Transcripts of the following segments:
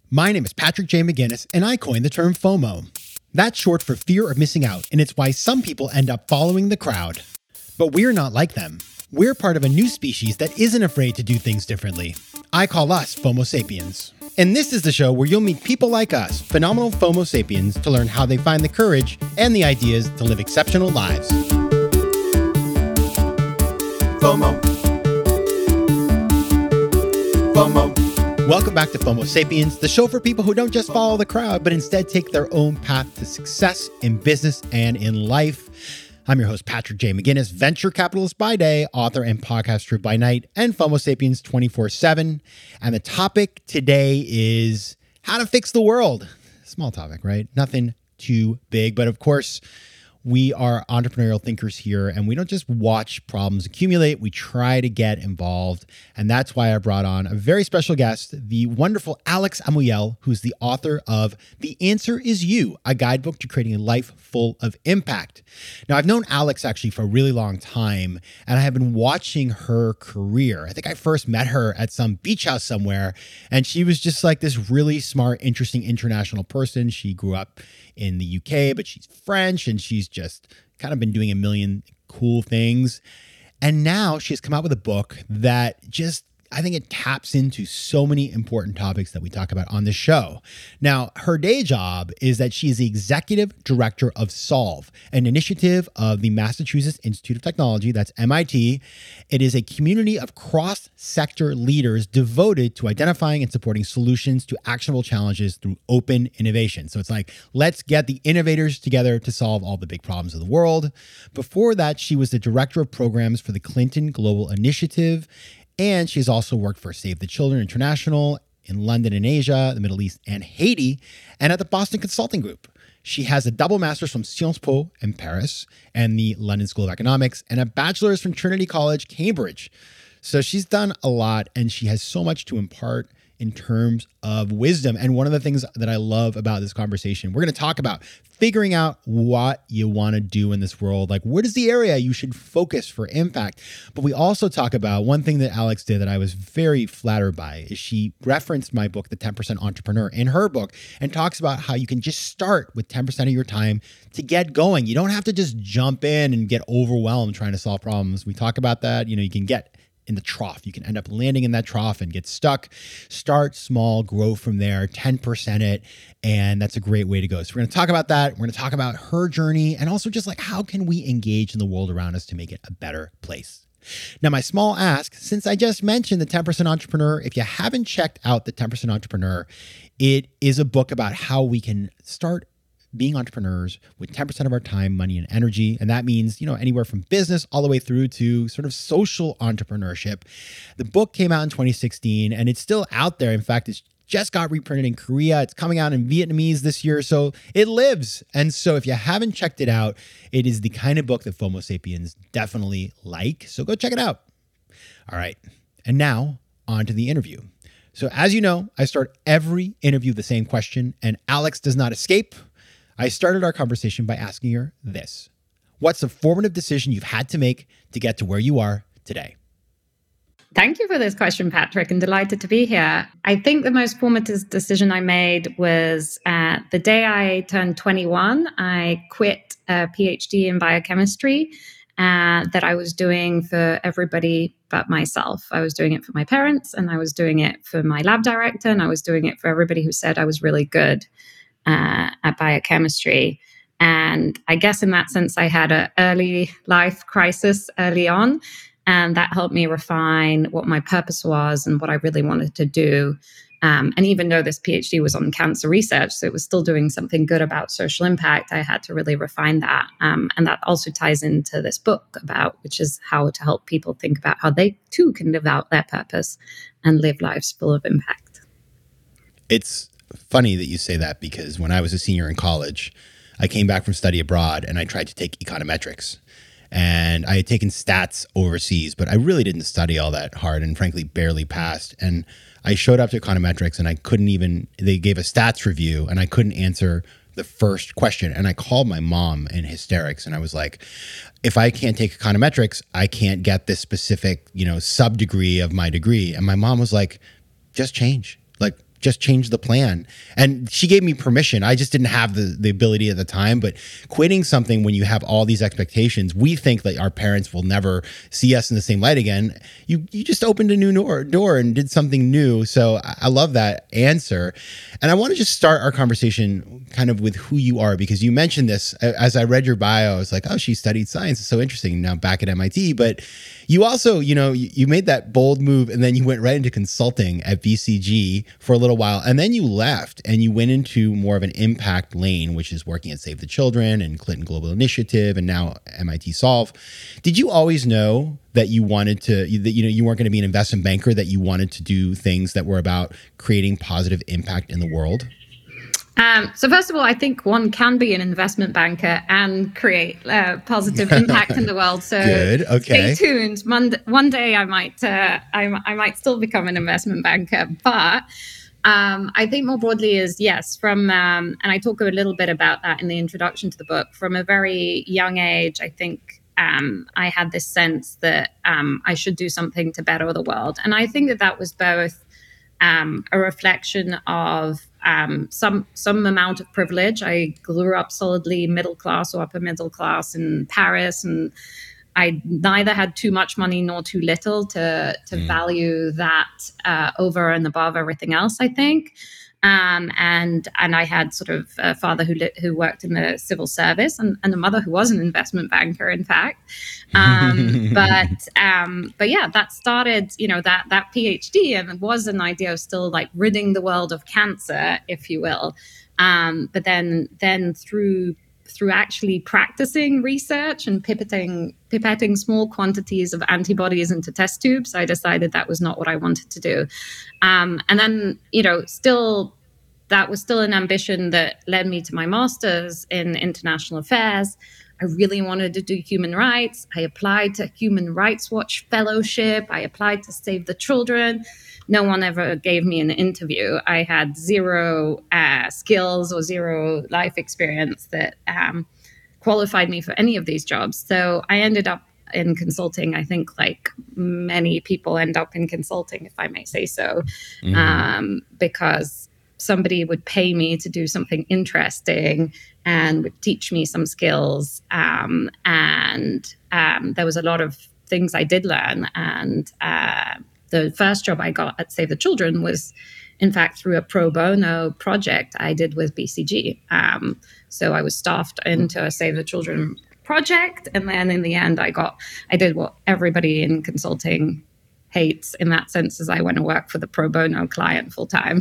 My name is Patrick J. McGinnis, and I coined the term FOMO. That's short for fear of missing out, and it's why some people end up following the crowd. But we're not like them. We're part of a new species that isn't afraid to do things differently. I call us FOMO sapiens. And this is the show where you'll meet people like us, phenomenal FOMO sapiens, to learn how they find the courage and the ideas to live exceptional lives. FOMO. FOMO. Welcome back to FOMO Sapiens, the show for people who don't just follow the crowd, but instead take their own path to success in business and in life. I'm your host, Patrick J. McGinnis, venture capitalist by day, author and podcaster by night, and FOMO Sapiens 24/7. And the topic today is how to fix the world. Small topic, right? Nothing too big, but of course, we are entrepreneurial thinkers here, and we don't just watch problems accumulate. We try to get involved. And that's why I brought on a very special guest, the wonderful Alex Amuyel, who's the author of The Answer Is You, a guidebook to creating a life full of impact. Now, I've known Alex actually for a really long time, and I have been watching her career. I think I first met her at some beach house somewhere, and she was just like this really smart, interesting international person. She grew up in the UK, but she's French, and she's just kind of been doing a million cool things. And now she's come out with a book that just, I think it taps into so many important topics that we talk about on the show. Now, her day job is that she is the executive director of Solve, an initiative of the Massachusetts Institute of Technology, that's MIT. It is a community of cross-sector leaders devoted to identifying and supporting solutions to actionable challenges through open innovation. So it's like, let's get the innovators together to solve all the big problems of the world. Before that, she was the director of programs for the Clinton Global Initiative. And she's also worked for Save the Children International in London and Asia, the Middle East, and Haiti, and at the Boston Consulting Group. She has a double master's from Sciences Po in Paris and the London School of Economics, and a bachelor's from Trinity College, Cambridge. So she's done a lot, and she has so much to impart in terms of wisdom. And one of the things that I love about this conversation, we're going to talk about figuring out what you want to do in this world. Like, what is the area you should focus for impact? But we also talk about one thing that Alex did that I was very flattered by is she referenced my book, The 10% Entrepreneur, in her book, and talks about how you can just start with 10% of your time to get going. You don't have to just jump in and get overwhelmed trying to solve problems. We talk about that. You can get in the trough. You can end up landing in that trough and get stuck. Start small, grow from there, 10% it, and that's a great way to go. So we're going to talk about that. We're going to talk about her journey and also just like how can we engage in the world around us to make it a better place. Now, my small ask, since I just mentioned the 10% Entrepreneur, if you haven't checked out the 10% Entrepreneur, it is a book about how we can start being entrepreneurs with 10% of our time, money, and energy. And that means, anywhere from business all the way through to sort of social entrepreneurship. The book came out in 2016 and it's still out there. In fact, it's just got reprinted in Korea. It's coming out in Vietnamese this year. So it lives. And so if you haven't checked it out, it is the kind of book that FOMO Sapiens definitely like. So go check it out. All right. And now on to the interview. So as you know, I start every interview with the same question, and Alex does not escape. I started our conversation by asking her this: what's a formative decision you've had to make to get to where you are today? Thank you for this question, Patrick. I'm delighted to be here. I think the most formative decision I made was the day I turned 21. I quit a PhD in biochemistry that I was doing for everybody but myself. I was doing it for my parents, and I was doing it for my lab director, and I was doing it for everybody who said I was really good at biochemistry. And I guess in that sense, I had an early life crisis early on, and that helped me refine what my purpose was and what I really wanted to do. And even though this PhD was on cancer research, so it was still doing something good about social impact, I had to really refine that. And that also ties into this book which is how to help people think about how they too can live out their purpose and live lives full of impact. It's funny that you say that, because when I was a senior in college, I came back from study abroad and I tried to take econometrics. And I had taken stats overseas, but I really didn't study all that hard and frankly barely passed. And I showed up to econometrics and they gave a stats review and I couldn't answer the first question. And I called my mom in hysterics and I was like, if I can't take econometrics, I can't get this specific, sub-degree of my degree. And my mom was like, just change. Like, just change the plan. And she gave me permission. I just didn't have the ability at the time. But quitting something when you have all these expectations, we think that our parents will never see us in the same light again. You just opened a new door and did something new. So I love that answer. And I want to just start our conversation kind of with who you are, because you mentioned this as I read your bio. I was like, oh, she studied science. It's so interesting. Now back at MIT. But you also, you made that bold move, and then you went right into consulting at BCG for a little while. And then you left and you went into more of an impact lane, which is working at Save the Children and Clinton Global Initiative and now MIT Solve. Did you always know that you wanted to, that you weren't going to be an investment banker, that you wanted to do things that were about creating positive impact in the world? So first of all, I think one can be an investment banker and create positive impact in the world. So good. Okay. Stay tuned. One day I might still become an investment banker. But I think more broadly is yes, and I talk a little bit about that in the introduction to the book. From a very young age, I think I had this sense that I should do something to better the world. And I think that was both a reflection of some amount of privilege. I grew up solidly middle class or upper middle class in Paris, and I neither had too much money nor too little to value that over and above everything else, I think. And I had sort of a father who worked in the civil service and a mother who was an investment banker, in fact. But yeah, that started, that PhD, and it was an idea of still like ridding the world of cancer, if you will. But then through actually practicing research and pipetting small quantities of antibodies into test tubes, I decided that was not what I wanted to do. And then, that was still an ambition that led me to my master's in international affairs. I really wanted to do human rights. I applied to Human Rights Watch Fellowship. I applied to Save the Children. No one ever gave me an interview. I had zero skills or zero life experience that qualified me for any of these jobs. So I ended up in consulting. I think like many people end up in consulting, if I may say so, because somebody would pay me to do something interesting and would teach me some skills. And there was a lot of things I did learn. And the first job I got at Save the Children was, in fact, through a pro bono project I did with BCG. So I was staffed into a Save the Children project. And then in the end, I did what everybody in consulting hates, in that sense, as I went to work for the pro bono client full time.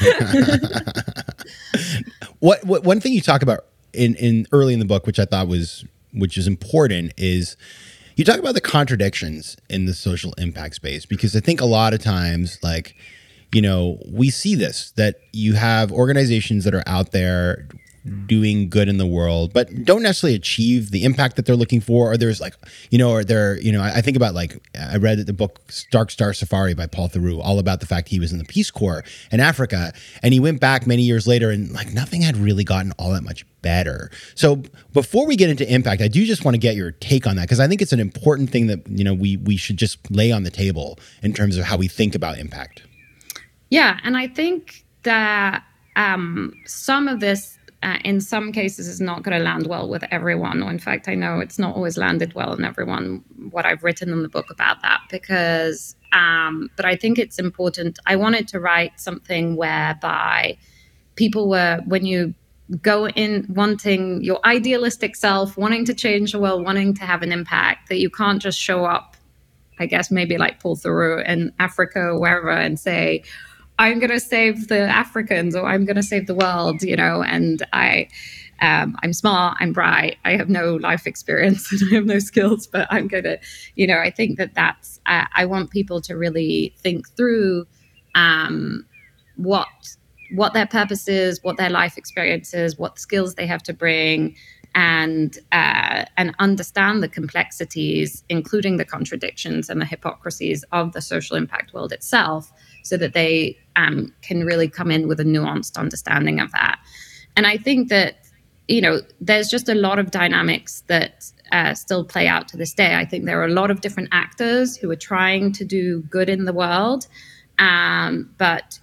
What one thing you talk about in early in the book, which I thought is important, is you talk about the contradictions in the social impact space, because I think a lot of times, like, we see this, that you have organizations that are out there doing good in the world, but don't necessarily achieve the impact that they're looking for. Or there's like, I think about, like, I read the book Dark Star Safari by Paul Theroux, all about the fact he was in the Peace Corps in Africa, and he went back many years later and like nothing had really gotten all that much better. So before we get into impact, I do just want to get your take on that, because I think it's an important thing that, we should just lay on the table in terms of how we think about impact. Yeah. And I think that some of this, in some cases, is not going to land well with everyone. Or in fact, I know it's not always landed well in everyone, what I've written in the book about that, because, but I think it's important. I wanted to write something whereby people were, when you go in wanting your idealistic self, wanting to change the world, wanting to have an impact, that you can't just show up, I guess, maybe like Paul Theroux in Africa or wherever, and say, I'm going to save the Africans, or I'm going to save the world, and I'm smart, I'm bright, I have no life experience and I have no skills, but I'm going to, I think that's, I want people to really think through what their purpose is, what their life experience is, what skills they have to bring, and understand the complexities, including the contradictions and the hypocrisies of the social impact world itself, so that they can really come in with a nuanced understanding of that. And I think that, there's just a lot of dynamics that still play out to this day. I think there are a lot of different actors who are trying to do good in the world. But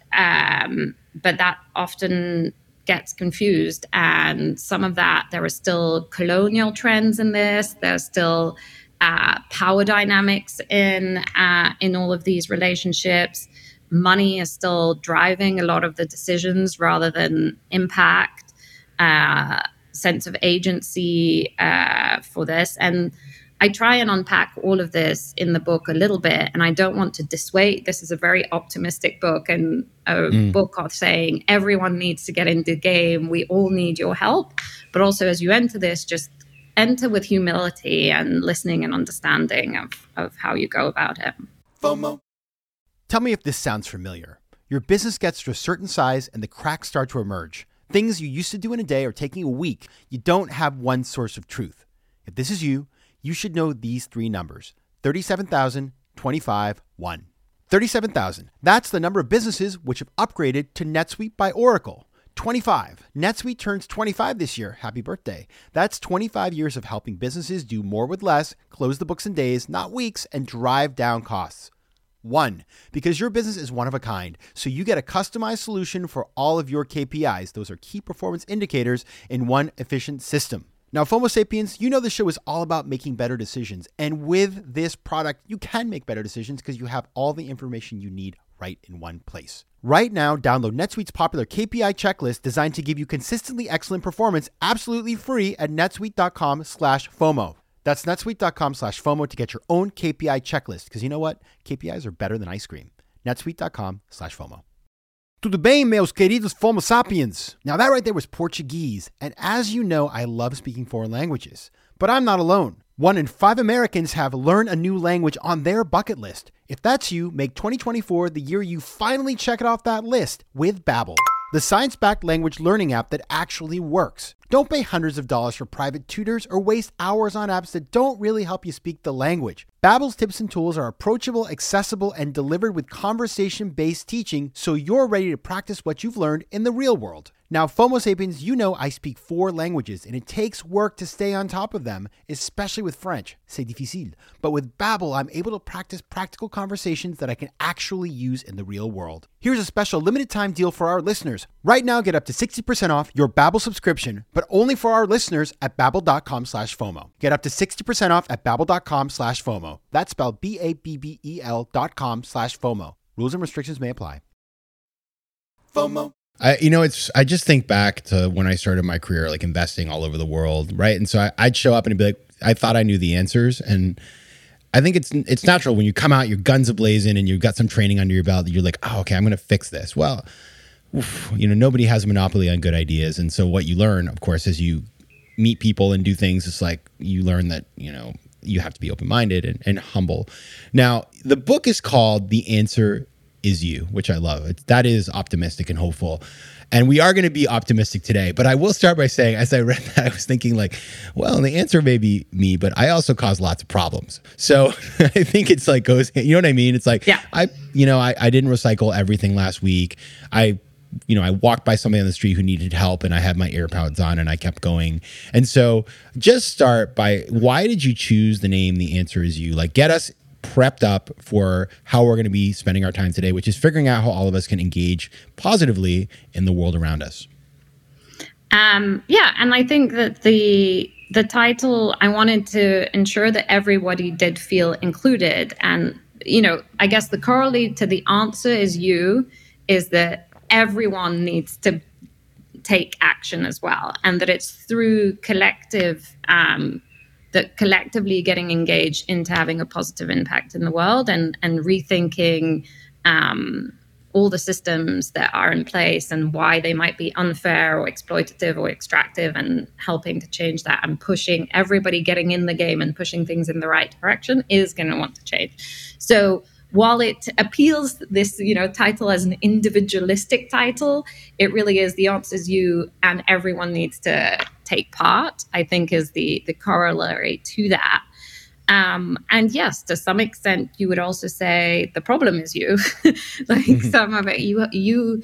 that often gets confused. And some of that, there are still colonial trends in this. There's still power dynamics in all of these relationships. Money is still driving a lot of the decisions rather than impact, sense of agency for this. And I try and unpack all of this in the book a little bit, and I don't want to dissuade. This is a very optimistic book and a book of saying everyone needs to get into the game. We all need your help. But also as you enter this, just enter with humility and listening and understanding of how you go about it. FOMO. Tell me if this sounds familiar. Your business gets to a certain size and the cracks start to emerge. Things you used to do in a day are taking a week. You don't have one source of truth. If this is you, you should know these three numbers: 37,000, 25, 1. 37,000. That's the number of businesses which have upgraded to NetSuite by Oracle. 25. NetSuite turns 25 this year. Happy birthday. That's 25 years of helping businesses do more with less, close the books in days, not weeks, and drive down costs. 1. Because your business is one of a kind, so you get a customized solution for all of your KPIs. Those are key performance indicators in one efficient system. Now, FOMO Sapiens, you know the show is all about making better decisions. And with this product, you can make better decisions because you have all the information you need right in one place. Right now, download NetSuite's popular KPI checklist designed to give you consistently excellent performance absolutely free at netsuite.com/FOMO. That's netsuite.com/FOMO to get your own KPI checklist. Because you know what? KPIs are better than ice cream. netsuite.com/FOMO. Tudo bem, meus queridos FOMO Sapiens? Now that right there was Portuguese. And as you know, I love speaking foreign languages. But I'm not alone. 1 in 5 Americans have learned a new language on their bucket list. If that's you, make 2024 the year you finally check it off that list with Babbel, the science-backed language learning app that actually works. Don't pay hundreds of dollars for private tutors or waste hours on apps that don't really help you speak the language. Babbel's tips and tools are approachable, accessible, and delivered with conversation-based teaching so you're ready to practice what you've learned in the real world. Now, FOMO Sapiens, you know I speak 4 languages, and it takes work to stay on top of them, especially with French. C'est difficile. But with Babbel, I'm able to practice practical conversations that I can actually use in the real world. Here's a special limited time deal for our listeners. Right now, get up to 60% off your Babbel subscription, but only for our listeners at babbel.com/FOMO. Get up to 60% off at babbel.com/FOMO. That's spelled BABBEL.com/FOMO. Rules and restrictions may apply. FOMO. I just think back to when I started my career, like investing all over the world, right? And so I'd show up and be like, I thought I knew the answers. And I think it's natural when you come out, your guns a-blazing, and you've got some training under your belt that you're like, oh, okay, I'm going to fix this. Well, nobody has a monopoly on good ideas. And so what you learn, of course, as you meet people and do things, it's like you learn that, you have to be open-minded and humble. Now, the book is called The Answer Is You, which I love. That is optimistic and hopeful. And we are going to be optimistic today. But I will start by saying, as I read that, I was thinking like, well, the answer may be me, but I also cause lots of problems. So I think it's like goes, you know what I mean? It's like, yeah. I didn't recycle everything last week. I walked by somebody on the street who needed help, and I had my AirPods on and I kept going. And so just start by, why did you choose the name The Answer Is You? Like, get us prepped up for how we're going to be spending our time today, which is figuring out how all of us can engage positively in the world around us. And I think that the title, I wanted to ensure that everybody did feel included. And, I guess the corollary to The Answer Is You is that everyone needs to take action as well. And that it's through collectively getting engaged into having a positive impact in the world and rethinking all the systems that are in place and why they might be unfair or exploitative or extractive, and helping to change that and pushing everybody getting in the game and pushing things in the right direction is going to want to change. So while it appeals this, title as an individualistic title, it really is The Answer Is You, and everyone needs to take part, I think, is the corollary to that. And yes, to some extent, you would also say the problem is you. Some of it, you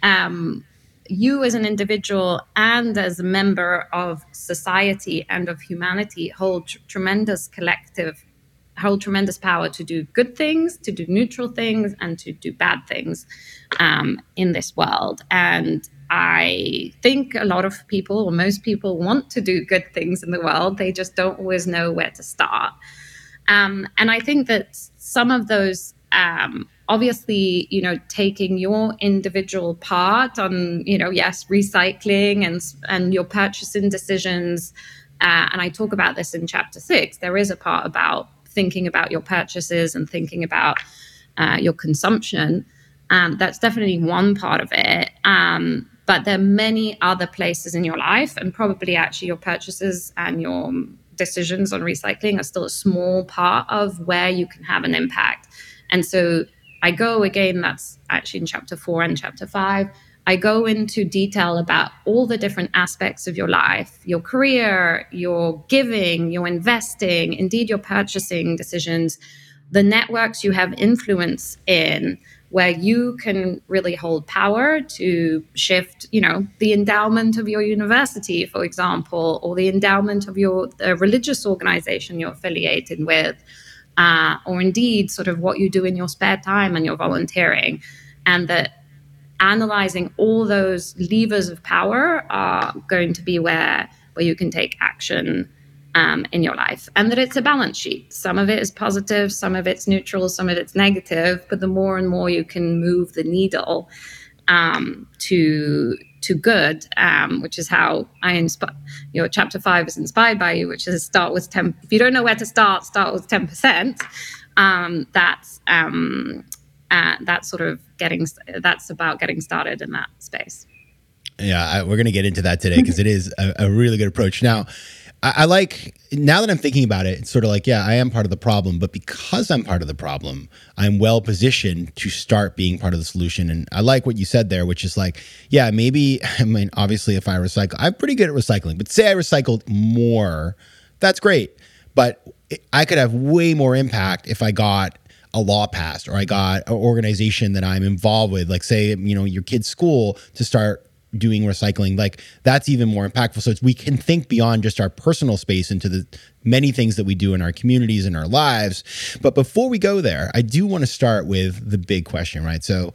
as an individual and as a member of society and of humanity hold tremendous collective hold tremendous power to do good things, to do neutral things, and to do bad things in this world. And I think a lot of people, or most people, want to do good things in the world. They just don't always know where to start. And I think that some of those, obviously, taking your individual part on, yes, recycling and your purchasing decisions. And I talk about this in chapter 6. There is a part about thinking about your purchases and thinking about your consumption. That's definitely one part of it. But there are many other places in your life, and probably actually your purchases and your decisions on recycling are still a small part of where you can have an impact. And so I go, again, that's actually in chapter 4 and chapter 5, I go into detail about all the different aspects of your life, your career, your giving, your investing, indeed your purchasing decisions, the networks you have influence in, where you can really hold power to shift, the endowment of your university, for example, or the endowment of your religious organization you're affiliated with, or indeed sort of what you do in your spare time and your volunteering. And that analyzing all those levers of power are going to be where you can take action in your life, and that it's a balance sheet. Some of it is positive, some of it's neutral, some of it's negative, but the more and more you can move the needle to good, which is how I inspire. Chapter 5 is inspired by you, which is start with 10. If you don't know where to start with 10%. That's sort of that's about getting started in that space. Yeah, we're going to get into that today because it is a really good approach. Now, I like, now that I'm thinking about it, it's sort of like, yeah, I am part of the problem, but because I'm part of the problem, I'm well positioned to start being part of the solution. And I like what you said there, which is like, yeah, maybe, obviously if I recycle, I'm pretty good at recycling, but say I recycled more, that's great. But I could have way more impact if I got a law passed, or I got an organization that I'm involved with, like say, your kid's school to start doing recycling, like that's even more impactful. So we can think beyond just our personal space into the many things that we do in our communities and our lives. But before we go there, I do want to start with the big question, right? So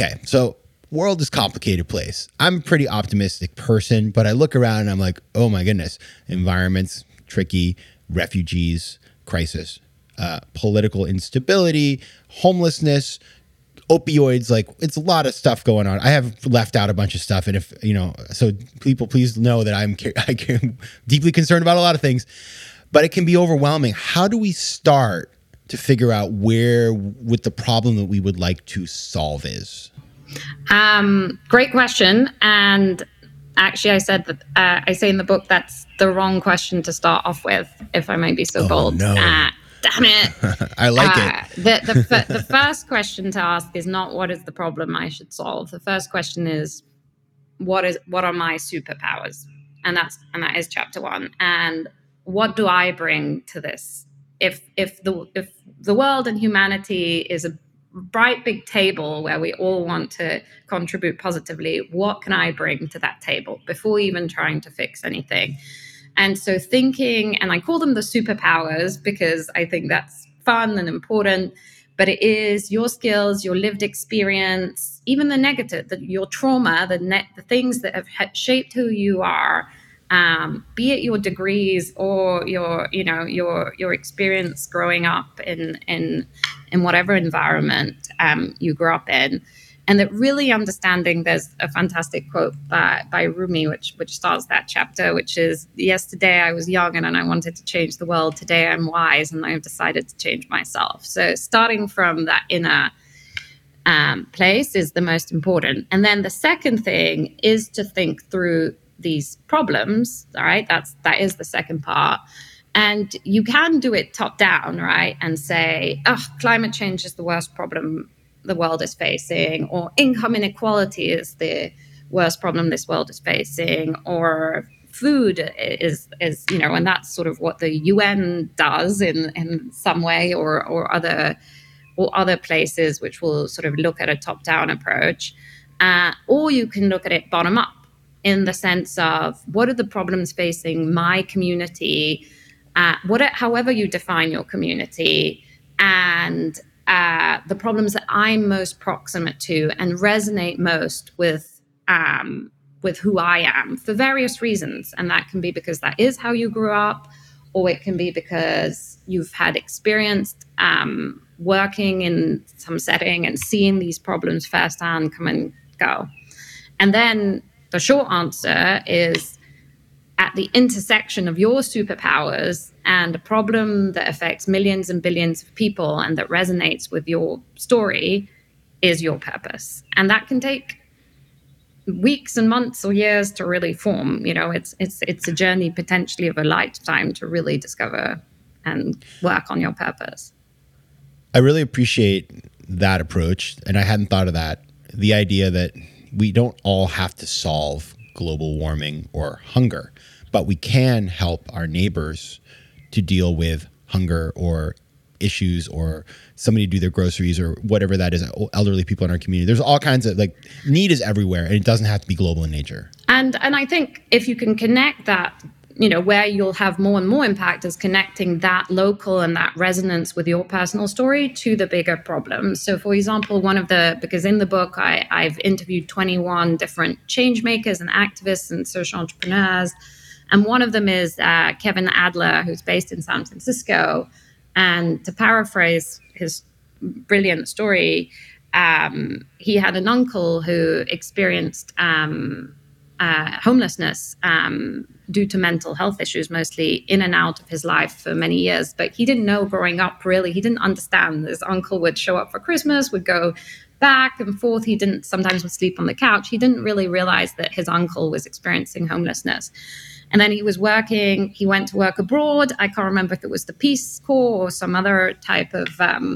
world is a complicated place. I'm a pretty optimistic person, but I look around and I'm like, oh my goodness, environment's tricky, refugees, crisis, political instability, homelessness, opioids, like it's a lot of stuff going on. I have left out a bunch of stuff. And if, so people please know that I'm deeply concerned about a lot of things, but it can be overwhelming. How do we start to figure out where what the problem that we would like to solve is? Great question. And actually I said that, I say in the book, that's the wrong question to start off with, if I may be so bold. No. Damn it. I like it. The first question to ask is not what is the problem I should solve. The first question is what are my superpowers? And that is chapter 1. And what do I bring to this? If the world and humanity is a bright big table where we all want to contribute positively, what can I bring to that table before even trying to fix anything? And so thinking, and I call them the superpowers because I think that's fun and important, but it is your skills, your lived experience, even the negative, your trauma, the things that have shaped who you are, be it your degrees or your experience growing up in whatever environment you grew up in. And that really understanding, there's a fantastic quote by Rumi, which starts that chapter, which is, yesterday I was young and I wanted to change the world. Today I'm wise and I've decided to change myself. So starting from that inner place is the most important. And then the second thing is to think through these problems. All right. That is the second part. And you can do it top down, right? And say, climate change is the worst problem the world is facing, or income inequality is the worst problem this world is facing, or food is and that's sort of what the UN does in some way, or other places which will sort of look at a top-down approach, or you can look at it bottom up in the sense of what are the problems facing my community, however you define your community, and the problems that I'm most proximate to and resonate most with who I am for various reasons. And that can be because that is how you grew up, or it can be because you've had experience working in some setting and seeing these problems firsthand come and go. And then the short answer is, at the intersection of your superpowers and a problem that affects millions and billions of people and that resonates with your story, is your purpose. And that can take weeks and months or years to really form. It's a journey potentially of a lifetime to really discover and work on your purpose. I really appreciate that approach. And I hadn't thought of that. The idea that we don't all have to solve global warming or hunger, but we can help our neighbors to deal with hunger or issues, or somebody do their groceries or whatever that is, elderly people in our community. There's all kinds of need is everywhere, and it doesn't have to be global in nature. And I think if you can connect that, where you'll have more and more impact is connecting that local and that resonance with your personal story to the bigger problems. So for example, because in the book, I've interviewed 21 different change makers and activists and social entrepreneurs. And one of them is Kevin Adler, who's based in San Francisco. And to paraphrase his brilliant story, he had an uncle who experienced homelessness due to mental health issues, mostly in and out of his life for many years. But he didn't know growing up, really. He didn't understand. His uncle would show up for Christmas, would go back and forth. Sometimes would sleep on the couch. He didn't really realize that his uncle was experiencing homelessness. And then he went to work abroad. I can't remember if it was the Peace Corps or some other type of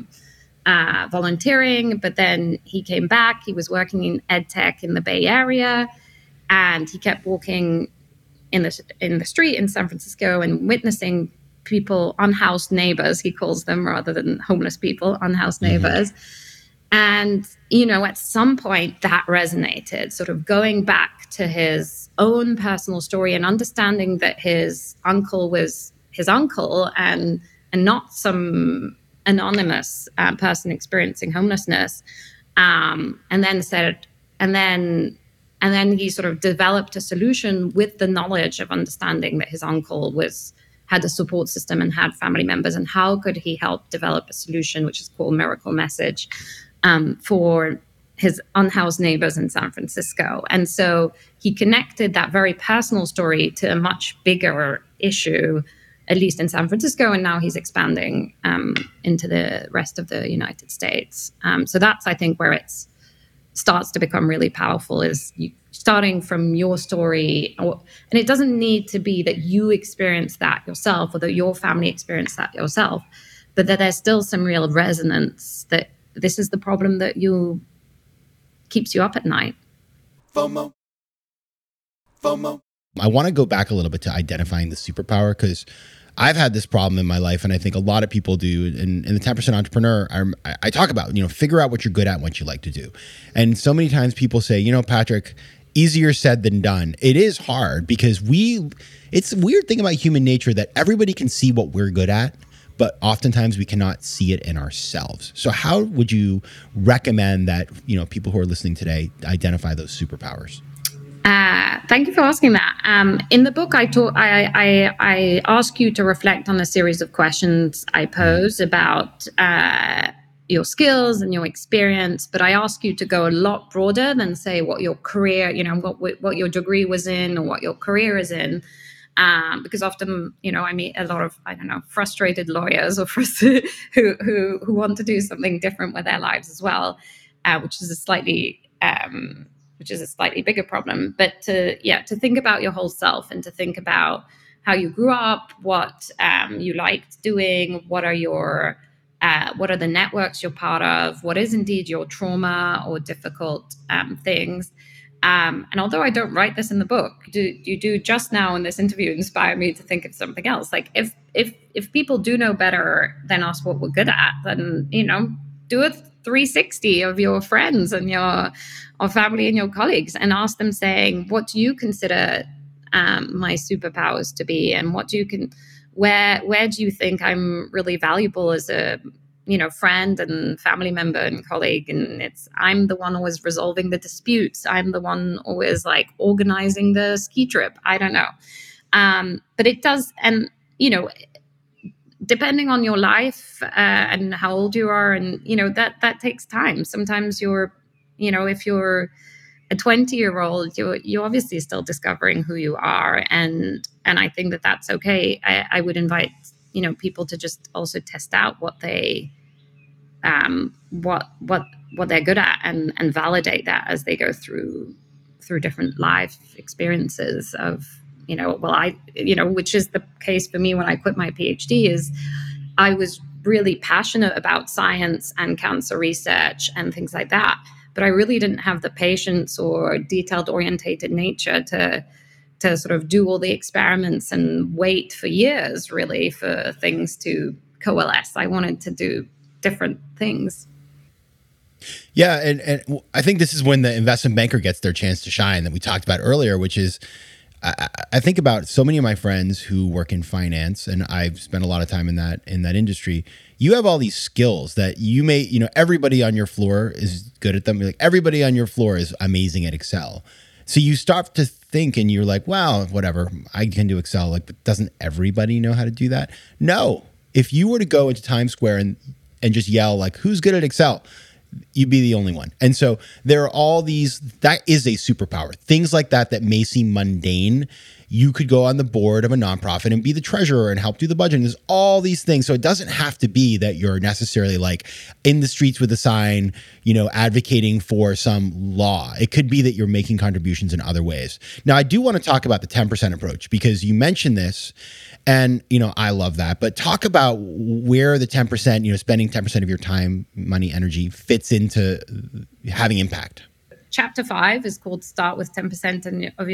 volunteering. But then he came back. He was working in ed tech in the Bay Area. And he kept walking in the street in San Francisco and witnessing people, unhoused neighbors, he calls them, rather than homeless people, unhoused neighbors. And, at some point that resonated, sort of going back to his own personal story and understanding that his uncle was his uncle and not some anonymous person experiencing homelessness. And then he sort of developed a solution with the knowledge of understanding that his uncle had a support system and had family members, and how could he help develop a solution, which is called Miracle Message, for his unhoused neighbors in San Francisco. And so he connected that very personal story to a much bigger issue, at least in San Francisco, and now he's expanding into the rest of the United States. So that's, I think, where it starts to become really powerful, is starting from your story. And it doesn't need to be that you experience that yourself or that your family experienced that yourself, but that there's still some real resonance that this is the problem that keeps you up at night. FOMO. I want to go back a little bit to identifying the superpower, because I've had this problem in my life, and I think a lot of people do. And in the 10% Entrepreneur, I talk about, figure out what you're good at and what you like to do. And so many times people say, Patrick, easier said than done. It is hard, because it's a weird thing about human nature that everybody can see what we're good at, but oftentimes we cannot see it in ourselves. So how would you recommend that, people who are listening today identify those superpowers? Thank you for asking that. In the book, I ask you to reflect on a series of questions I pose about your skills and your experience, but I ask you to go a lot broader than say what your career, what your degree was in or what your career is in. Because often, I meet a lot of, frustrated lawyers or who want to do something different with their lives as well, which is a slightly bigger problem. But to think about your whole self and to think about how you grew up, what you liked doing, what are the networks you're part of, what is indeed your trauma or difficult things. And although I don't write this in the book, you do just now in this interview inspire me to think of something else. Like if people do know better than us what we're good at, then, do a 360 of your friends and your family and your colleagues and ask them saying, what do you consider my superpowers to be? And what do where do you think I'm really valuable as a friend and family member and colleague? And I'm the one always resolving the disputes. I'm the one always like organizing the ski trip. I don't know. But it does, and depending on your life and how old you are, and that takes time. Sometimes if you're a 20-year-old, you're obviously still discovering who you are, and I think that's okay. I would invite people to just also test out what they what they're good at, and validate that as they go through different life experiences of which is the case for me when I quit my PhD. Is I was really passionate about science and cancer research and things like that, but I really didn't have the patience or detailed orientated nature to sort of do all the experiments and wait for years really for things to coalesce. I wanted to do different things. Yeah, and I think this is when the investment banker gets their chance to shine that we talked about earlier, which is I think about so many of my friends who work in finance, and I've spent a lot of time in that industry. You have all these skills that you may, everybody on your floor is good at them. Like everybody on your floor is amazing at Excel. So you start to think and you're like, wow, whatever, I can do Excel. Like, but doesn't everybody know how to do that? No. If you were to go into Times Square and just yell like, who's good at Excel? You'd be the only one. And so there are all these, that is a superpower. Things like that may seem mundane. You could go on the board of a nonprofit and be the treasurer and help do the budget. And there's all these things. So it doesn't have to be that you're necessarily like in the streets with a sign, advocating for some law. It could be that you're making contributions in other ways. Now, I do want to talk about the 10% approach because you mentioned this. And, I love that. But talk about where the 10%, spending 10% of your time, money, energy fits into having impact. Chapter 5 is called Start with 10% of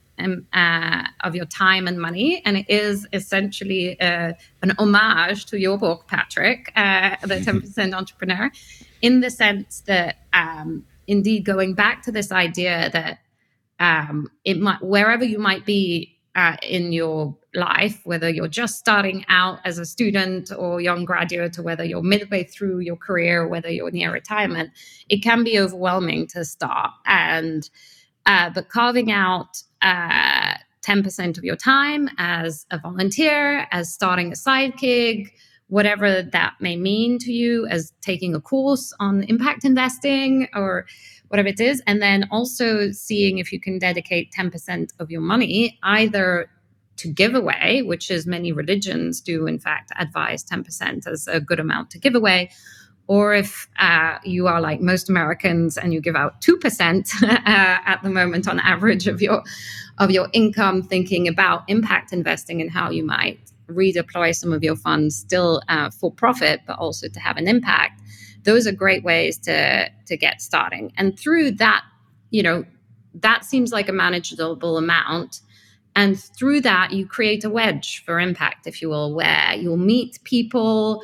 your time and money. And it is essentially an homage to your book, Patrick, The 10% Entrepreneur, in the sense that indeed going back to this idea that it might, wherever you might be in your life, whether you're just starting out as a student or young graduate, or whether you're midway through your career, or whether you're near retirement, it can be overwhelming to start. And but carving out 10% of your time as a volunteer, as starting a side gig, whatever that may mean to you, as taking a course on impact investing or whatever it is. And then also seeing if you can dedicate 10% of your money either to give away, which is many religions do, in fact, advise 10% as a good amount to give away. Or if you are like most Americans and you give out 2% at the moment on average of your income, thinking about impact investing and how you might redeploy some of your funds still for profit, but also to have an impact. Those are great ways to get starting. And through that, that seems like a manageable amount. And through that, you create a wedge for impact, if you will, where you'll meet people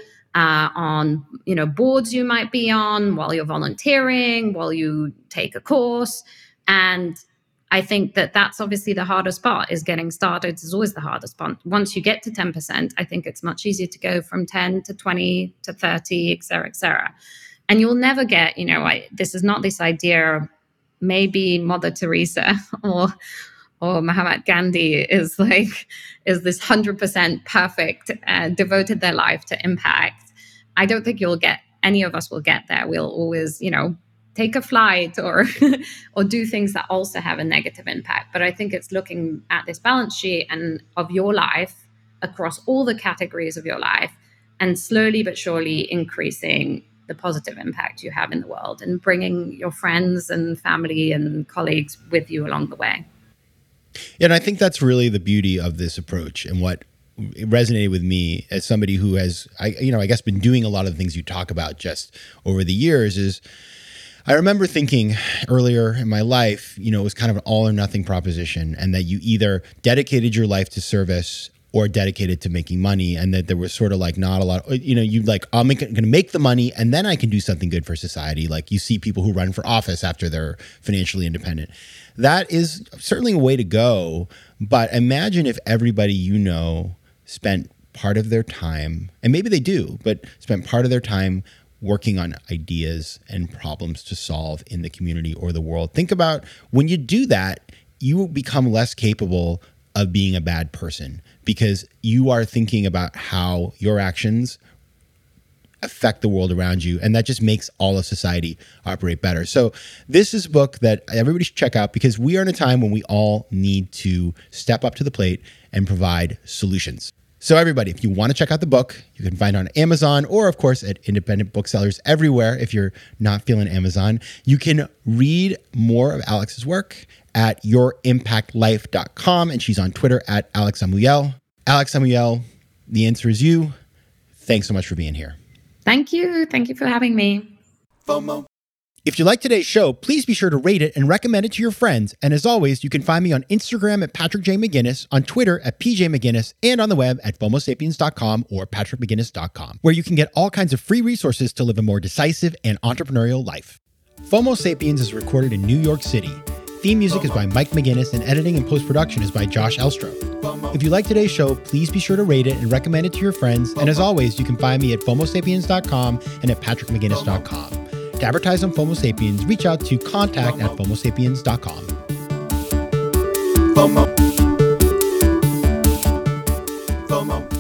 on boards you might be on while you're volunteering, while you take a course. And I think that's obviously the hardest part, is getting started is always the hardest part. Once you get to 10%, I think it's much easier to go from 10 to 20 to 30, et cetera, et cetera. And you'll never get, this is not this idea, maybe Mother Teresa or Mahatma Gandhi is this 100% perfect, devoted their life to impact. I don't think any of us will get there. We'll always, take a flight or do things that also have a negative impact. But I think it's looking at this balance sheet and of your life across all the categories of your life, and slowly but surely increasing the positive impact you have in the world, and bringing your friends and family and colleagues with you along the way. And I think that's really the beauty of this approach, and what resonated with me as somebody who has, I guess, been doing a lot of the things you talk about just over the years. Is I remember thinking earlier in my life, it was kind of an all or nothing proposition, and that you either dedicated your life to service or dedicated to making money, and that there was sort of like not a lot, you like, I'm going to make the money and then I can do something good for society. Like you see people who run for office after they're financially independent. That is certainly a way to go, but imagine if everybody spent part of their time, and maybe they do, but spend part of their time working on ideas and problems to solve in the community or the world. Think about when you do that, you will become less capable of being a bad person because you are thinking about how your actions affect the world around you. And that just makes all of society operate better. So this is a book that everybody should check out because we are in a time when we all need to step up to the plate and provide solutions. So everybody, if you want to check out the book, you can find it on Amazon or, of course, at independent booksellers everywhere. If you're not feeling Amazon, you can read more of Alex's work at yourimpactlife.com. And she's on Twitter at Alex Amuyel. Alex Amuyel, the answer is you. Thanks so much for being here. Thank you. Thank you for having me. FOMO. If you like today's show, please be sure to rate it and recommend it to your friends. And as always, you can find me on Instagram at Patrick J. McGinnis, on Twitter at PJ McGinnis, and on the web at FOMOSapiens.com or PatrickMcGinnis.com, where you can get all kinds of free resources to live a more decisive and entrepreneurial life. FOMO Sapiens is recorded in New York City. Theme music is by Mike McGinnis, and editing and post-production is by Josh Elstro. If you like today's show, please be sure to rate it and recommend it to your friends. And as always, you can find me at FOMOSapiens.com and at PatrickMcGinnis.com. To advertise on FOMO Sapiens, reach out to contact@FOMOSapiens.com. FOMO. FOMO.